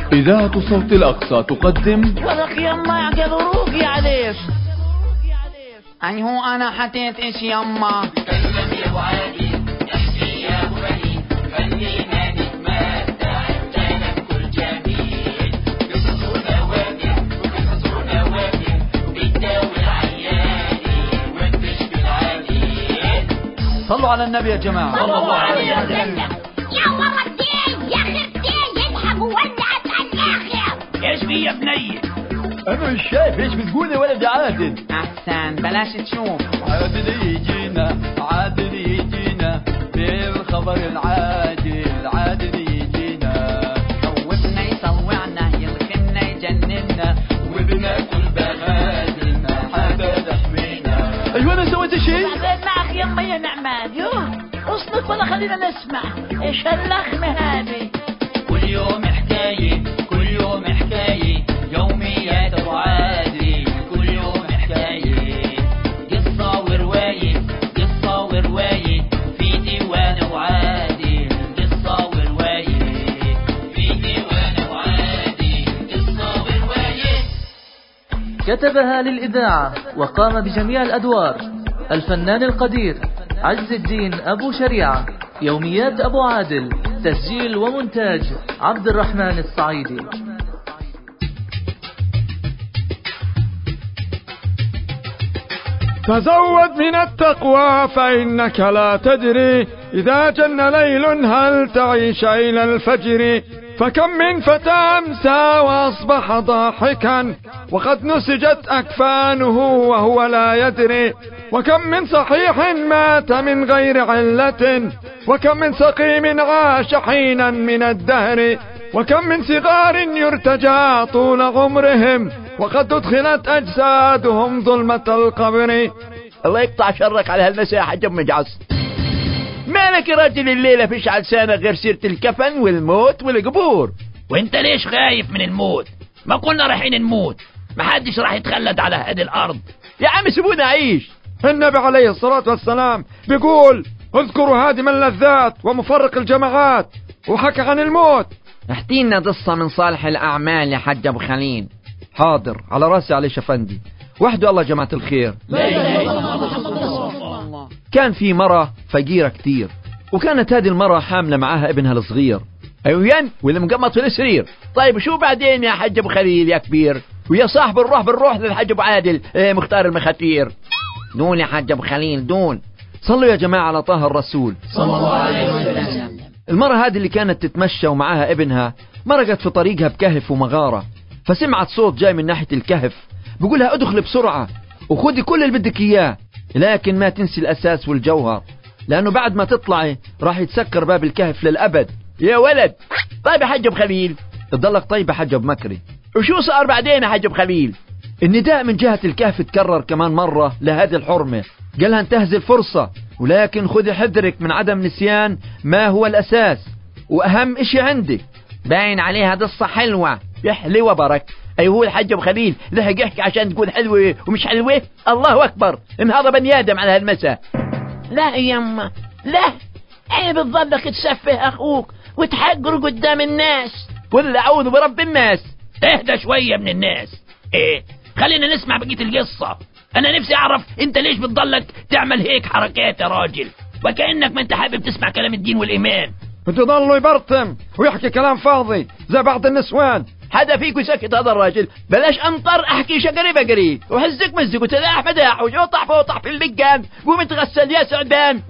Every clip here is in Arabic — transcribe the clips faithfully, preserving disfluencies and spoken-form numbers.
إذاعة صوت الأقصى تقدم ولك يما يعقل روقي عليك. أي هو أنا حتيت إيش يما؟ كلم يا أبو عادي، احكي يا أبو بني، خلينا نتمتع بكلام كل جميل. قصص ونواجع وقصص ونواجع بتداوي العياني وتشفي العليل. صلوا على النبي يا جماعة. صلى الله عليه وسلم. يا ورتين يا خرتين يضحك وولعت على الآخر. ايش في يا بني؟ أنا مش شايف إيش بتقول يا ولد عادل. أحسن بلاش تشوف. عادل يجينا عادل يجينا بالخبر العاجل، عادل يجينا خوفنا يطوعنا يلخمنا يجننا وبناكل بغادلنا حاجة تحمينا. أيوة أنا سويت شيء؟ بعدين معك يما يا نعمان. يوه اصمت ولا خلينا نسمع ايش هاللخمة هذه. كل يوم حكاية كل يوم حكاية يوميات أبو عادل. كل يوم حكاية قصة ورواية قصة ورواية في ديوان أبو عادل. قصة ورواية في ديوان أبو عادل. قصة ورواية. كتبها للإذاعة وقام بجميع الأدوار الفنان القدير عز الدين أبو شريعة. يوميات أبو عادل، تسجيل ومونتاج عبد الرحمن الصعيدي. تزود من التقوى فإنك لا تدري إذا جن ليل هل تعيش إلى الفجر. فكم من فتى أمسى وأصبح ضاحكا وقد نسجت أكفانه وهو لا يدري. وكم من صحيح مات من غير علة وكم من سقيم عاش حينا من الدهر. وكم من صغار يرتجى طول عمرهم وقد أدخلت أجسادهم ظلمة القبر. الله يقطع شرك على هالمساء حج أم جعص. مالك يا راجل الليلة فيش على لسانك غير سيرة الكفن والموت والقبور؟ وانت ليش خايف من الموت؟ ما كنا رايحين نموت، ما حدش راح يتخلد على هذه الأرض. يا عم سيبونا عيش. النبي عليه الصلاة والسلام بيقول اذكروا هادم اللذات ومفرق الجماعات، وحكى عن الموت. احكينا قصة من صالح الأعمال يا حج أبو خليل. حاضر، على راسي عليش أفندي. وحده الله جماعة الخير. كان في مرة فقيرة كتير، وكانت هذه المرة حاملة معاها ابنها الصغير. أيوين واللي مقمط في السرير. طيب شو بعدين يا حج أبو خليل يا كبير؟ ويا صاحب الروح بالروح للحج أبو عادل اه مختار المخاتير. دون يا حج أبو خليل دون. صلوا يا جماعة على طه الرسول صلى الله عليه وسلم. المرة هذه اللي كانت تتمشى ومعاها ابنها مرقت في طريقها بكهف ومغارة، فسمعت صوت جاي من ناحية الكهف بقولها ادخل بسرعة وخدي كل اللي بدك اياه، لكن ما تنسي الاساس والجوهر، لانه بعد ما تطلعي راح يتسكر باب الكهف للابد. يا ولد طيب يا حج أبو خليل. تضلك طيب يا حج أبو مكري. وشو صار بعدين يا حج أبو خليل؟ النداء من جهة الكهف تكرر كمان مرة لهذه الحرمة، قالها انتهز الفرصة، ولكن خذي حذرك من عدم نسيان ما هو الأساس وأهم إشي عندك. باين عليها قصة حلوة. يا حلوة برك. أي هو الحج أبو خليل لحق يحكي عشان تكون حلوة ومش حلوة؟ الله أكبر، انهض بني آدم على هالمساء. لا يما لا، عيب تظلك تسفه أخوك وتحقره قدام الناس. قل أعوذ برب الناس. اهدى شوية من الناس. ايه خلينا نسمع بقية القصة. انا نفسي اعرف انت ليش بتضلك تعمل هيك حركات يا راجل، وكأنك ما انت حابب تسمع كلام الدين والايمان. بتضلوا يبرطم ويحكي كلام فاضي زي بعض النسوان. حدا فيكم يسكت هذا الراجل؟ بلاش انطر احكي شقري بقري وهزك مزك وتلاح مداح وجوطح فوطح في اللقان قوم تغسل يا سعدان.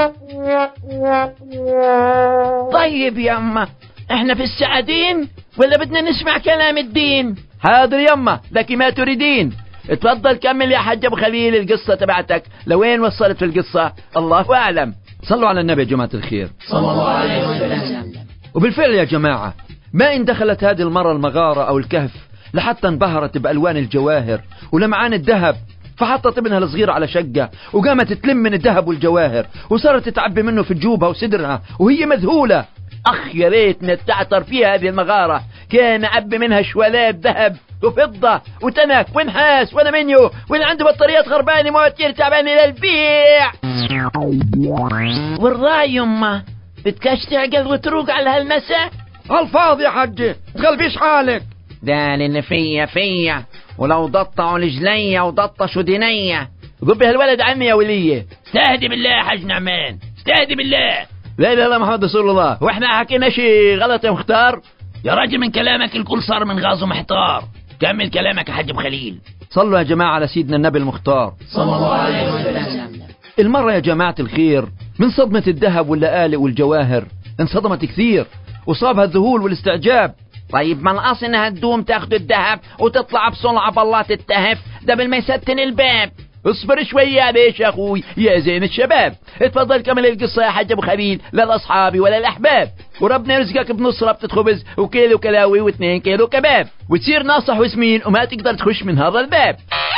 طيب يما احنا في السعدين ولا بدنا نسمع كلام الدين؟ حاضر يما لك ما تريدين. اتفضل كمل يا حج أبو خليل القصة تبعتك، لوين وصلت في القصة الله أعلم. صلوا على النبي يا جماعة الخير صلى الله عليه وسلم. وبالفعل يا جماعة ما إن دخلت هذه المرة المغارة أو الكهف لحتى انبهرت بألوان الجواهر ولمعان الذهب، فحطت ابنها الصغير على شقة وقامت تلم من الذهب والجواهر وصارت تتعبي منه في جوبها وصدرها وهي مذهولة. أخ يا ريتنا تعتر فيها هذه المغارة، كان عبي منها شوالات ذهب وفضة وتنك ونحاس ونمنيو واللي عنده بطاريات خربانة مواتير تعبانة للبيع. والراي يما بدكش تعقل وتروق على هالمساء. الفاضي يا حجي، تغلبيش حالك. ده اللي فيا فيا، ولو ضطعوا رجليا وضطشوا دينيا. قبه الولد عمي يا وليه. استهدي بالله يا حاج نعمان، استهدي بالله. لا لا لا محمد رسول الله، واحنا حكينا شيء غلط يا مختار؟ يا راجل من كلامك الكل صار من غاز ومحتار. كمل كلامك يا حاج ابو خليل. صلوا يا جماعة على سيدنا النبي المختار صلى الله عليه وسلم. المرة يا جماعة الخير من صدمة الذهب واللآلئ والجواهر انصدمت كثير وصابها الذهول والاستعجاب. طيب ما الأصل انها تدوم تاخد الذهب وتطلع بسرعة بالله تتهف، ده بال ما يستن الباب. اصبر شوية يا بيش يا اخوي يا زين الشباب. اتفضل كمل القصة يا حاج ابو خليل، لا الاصحابي ولا الاحباب. وربنا يرزقك بنص ربطة خبز وكيلو كلاوي واثنين كيلو كباب، وتصير ناصح وسمين وما تقدر تخش من هذا الباب.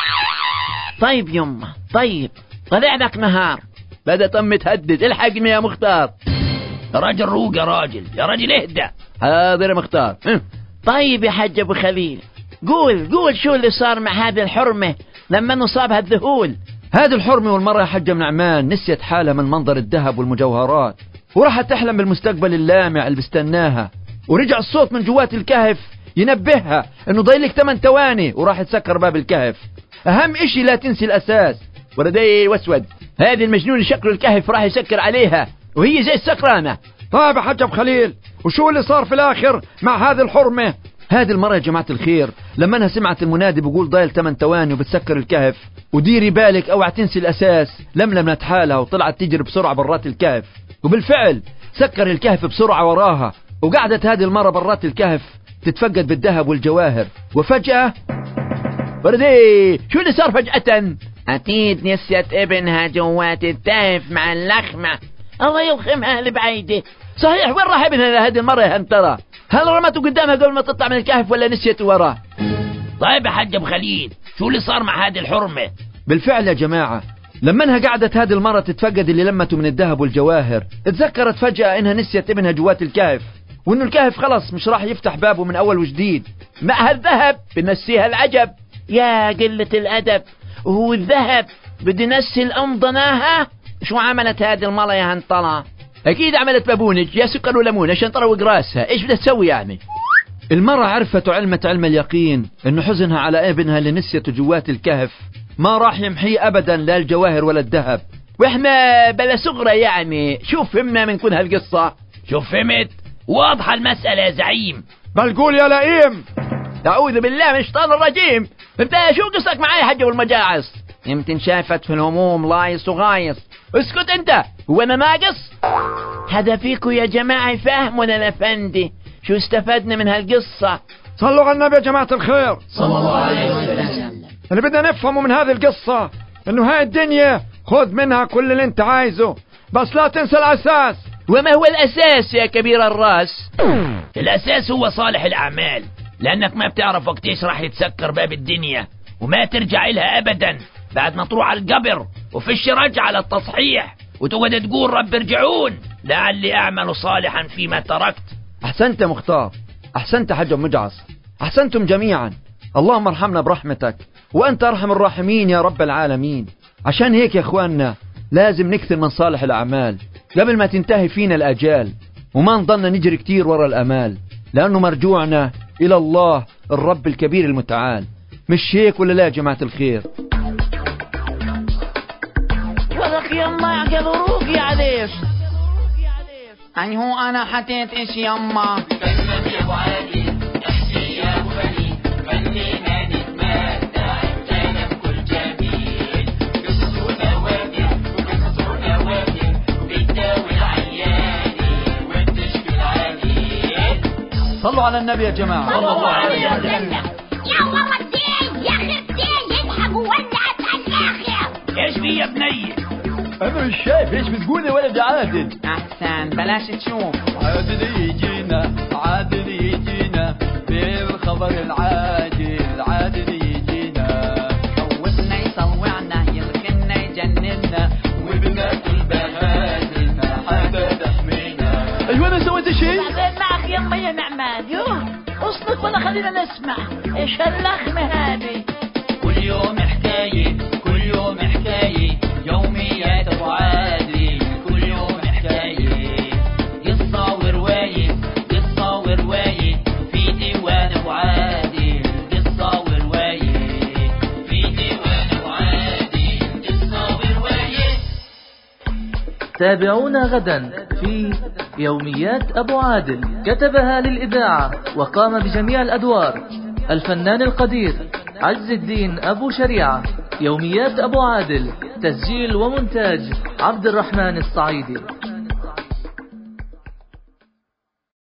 طيب يمه طيب، طلع لك نهار بدأ تم تهدد. الحقني يا مختار. يا راجل روق يا راجل، يا راجل اهدى. حاضر يا مختار. طيب يا حاج ابو خليل، قول قول شو اللي صار مع هذه الحرمة لما نصابها الذهول؟ هذه الحرمة والمرة يا حاج ابن نعمان نسيت حالها من منظر الذهب والمجوهرات، وراحت تحلم بالمستقبل اللامع اللي بستناها. ورجع الصوت من جوات الكهف ينبهها انه ضايلك ثمان ثواني وراح تسكر باب الكهف. اهم اشي لا تنسي الاساس. ولدي واسود، هذه المجنون شكله الكهف راح يسكر عليها وهي زي السكرانة. طيب يا حاج ابو خليل، وشو اللي صار في الاخر مع هذه الحرمة؟ هذه المرة يا جماعة الخير لما انها سمعت المنادي بيقول ضايل ثمان ثواني وبتسكر الكهف، وديري بالك اوعى تنسي الاساس، لملمت حالها وطلعت تجري بسرعة برات الكهف. وبالفعل سكر الكهف بسرعة وراها، وقعدت هذه المرة برات الكهف تتفقد بالذهب والجواهر. وفجأة بردي شو اللي صار فجأة؟ أكيد نسيت ابنها جوات الكهف مع اللخمة، الله يلخمها لبعيدة. صحيح، وين راح ابنها هذه المرة يا هنترى؟ هل رمته قدامها قبل ما تطلع من الكهف ولا نسيته وراه؟ طيب يا حاج ابو خليل، شو اللي صار مع هذه الحرمة؟ بالفعل يا جماعة لما انها قعدت هذه المرة تتفقد اللي لمته من الذهب والجواهر، اتذكرت فجأة انها نسيت ابنها جوات الكهف، وانه الكهف خلص مش راح يفتح بابه من اول وجديد. مع الذهب بنسيها العجب. يا قلة الادب، وهو الذهب بدي نسي الام ضناها؟ شو عملت هذه المرة يا هنطلة؟ اكيد عملت بابونج يا سكر وليمون عشان تروق راسها. ايش بدها تسوي يعني؟ المرة عرفت وعلمت علم اليقين انه حزنها على ابنها اللي نسيته جوات الكهف ما راح يمحيه ابدا، لا الجواهر ولا الذهب. واحنا بلا صغرى يعني، شوف فهمنا من كل هالقصة. شوف فهمت، واضحة المسألة يا زعيم. بل قول يا لئيم. أعوذ بالله من الشيطان الرجيم. انت شو قصتك معي يا حج والمجاعس؟ يمكن شافت في الهموم لايص وغايص. اسكت انت، هو انا ناقص؟ هذا فيكو يا جماعة يفهمنا الافندي، شو استفدنا من هالقصة؟ صلوا على النبي يا جماعة الخير صلى الله عليه وسلم. اللي بدنا نفهمه من هذه القصة انه هاي الدنيا خذ منها كل اللي انت عايزه، بس لا تنسى الاساس. وما هو الاساس يا كبير الراس؟ الاساس هو صالح الاعمال، لانك ما بتعرف وقت ايش راح يتسكر باب الدنيا وما ترجع لها ابدا بعد ما تروح على القبر وفيش رجع على التصحيح وتقعد تقول رب ارجعون لعلي اعمل صالحا فيما تركت. احسنت يا مختار، احسنت يا حج مجعص، احسنتم جميعا. اللهم ارحمنا برحمتك وانت ارحم الراحمين يا رب العالمين. عشان هيك يا اخواننا لازم نكثر من صالح الاعمال قبل ما تنتهي فينا الاجال، وما نضلنا نجري كتير ورا الامال، لانه مرجوعنا الى الله الرب الكبير المتعال. مش هيك ولا لا يا جماعة الخير؟ ولك يما عقل وروقي عليك. أي هو أنا حطيت إيش يما؟ كلمة يا أبو عادل، احكي يا أبو خليل، خلينا نتمتع بجانب كل جميل. قصص ونوادر وقصص ونوادر بتداوي العياني وبتشفي العليل. صلوا على النبي يا جماعة. صلى الله عليه وسلم. يا والله الدين يا أخي الدين يذهب وولعت على الآخر. ايش في يا بني؟ انا مش شايف ايش بتقول يا ولد عادل. أحسن بلاش تشوف. عادل يجينا عادل يجينا بالخبر العاجل، عادل يجينا خوفنا يصوعنا يلكنا يجننا وبناكل بهادل ما حدا تحمينا. ايوه انا سويت شيء؟ بعدين معك يما يا نعمان. يوه اصلك ولا خلينا نسمع ايش هاللخمة هذه. كل يوم حكاية كل يوم حكاية يوميات أبو عادل، كل يوم حكاية قصة ورواية قصة ورواية تابعونا غدا في يوميات أبو عادل. كتبها للإذاعة وقام بجميع الأدوار الفنان القدير عز الدين أبو شريعة. يوميات أبو عادل، تسجيل ومونتاج عبد الرحمن الصعيدي.